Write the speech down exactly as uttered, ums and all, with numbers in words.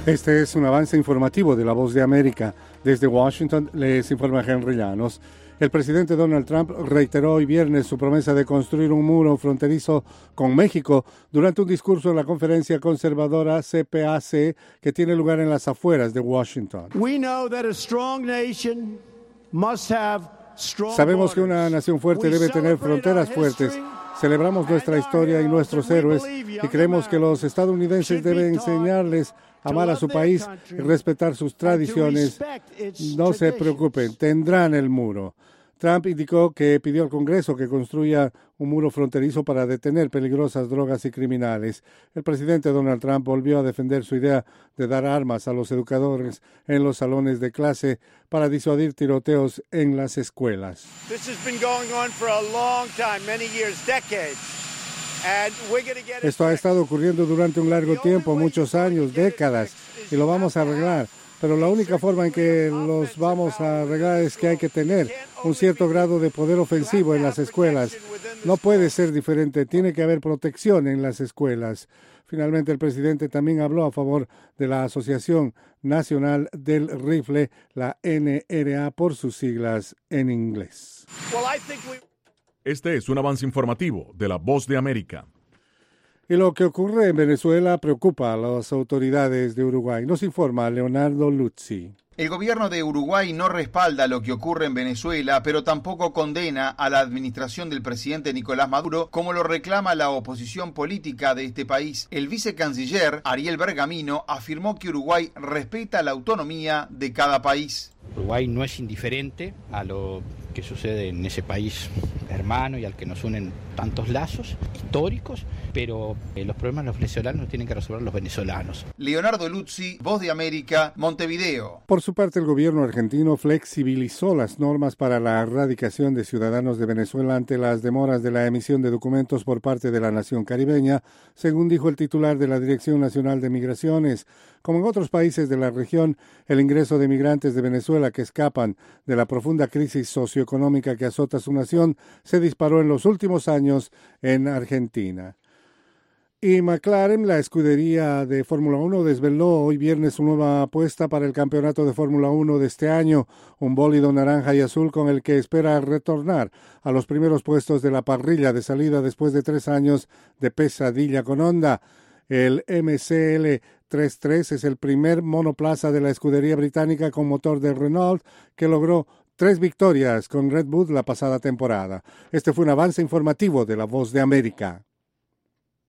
Este es un avance informativo de La Voz de América. Desde Washington les informa Henry Llanos. El presidente Donald Trump reiteró hoy viernes su promesa de construir un muro fronterizo con México durante un discurso en la conferencia conservadora C P A C que tiene lugar en las afueras de Washington. Sabemos que una nación fuerte debe tener fronteras fuertes. Celebramos nuestra historia y nuestros héroes y creemos que los estadounidenses deben enseñarles a amar a su país y respetar sus tradiciones. No se preocupen, tendrán el muro. Trump indicó que pidió al Congreso que construya un muro fronterizo para detener peligrosas drogas y criminales. El presidente Donald Trump volvió a defender su idea de dar armas a los educadores en los salones de clase para disuadir tiroteos en las escuelas. Esto ha estado ocurriendo durante un largo tiempo, muchos años, décadas, y lo vamos a arreglar. Pero la única forma en que los vamos a arreglar es que hay que tener un cierto grado de poder ofensivo en las escuelas. No puede ser diferente, tiene que haber protección en las escuelas. Finalmente, el presidente también habló a favor de la Asociación Nacional del Rifle, la N R A por sus siglas en inglés. Este es un avance informativo de La Voz de América. Y lo que ocurre en Venezuela preocupa a las autoridades de Uruguay. Nos informa Leonardo Luzzi. El gobierno de Uruguay no respalda lo que ocurre en Venezuela, pero tampoco condena a la administración del presidente Nicolás Maduro, como lo reclama la oposición política de este país. El vicecanciller Ariel Bergamino afirmó que Uruguay respeta la autonomía de cada país. Uruguay no es indiferente a lo que sucede en ese país hermano y al que nos unen tantos lazos históricos, pero eh, los problemas de los venezolanos los tienen que resolver los venezolanos. Leonardo Luzzi, Voz de América, Montevideo. Por su parte, el gobierno argentino flexibilizó las normas para la erradicación de ciudadanos de Venezuela ante las demoras de la emisión de documentos por parte de la nación caribeña, según dijo el titular de la Dirección Nacional de Migraciones. Como en otros países de la región, el ingreso de migrantes de Venezuela que escapan de la profunda crisis socioeconómica que azota su nación se disparó en los últimos años en Argentina. Y McLaren, la escudería de Fórmula uno, desveló hoy viernes su nueva apuesta para el campeonato de Fórmula uno de este año, un bólido naranja y azul con el que espera retornar a los primeros puestos de la parrilla de salida después de tres años de pesadilla con Honda. El M C L treinta y tres es el primer monoplaza de la escudería británica con motor de Renault que logró tres victorias con Red Bull la pasada temporada. Este fue un avance informativo de La Voz de América.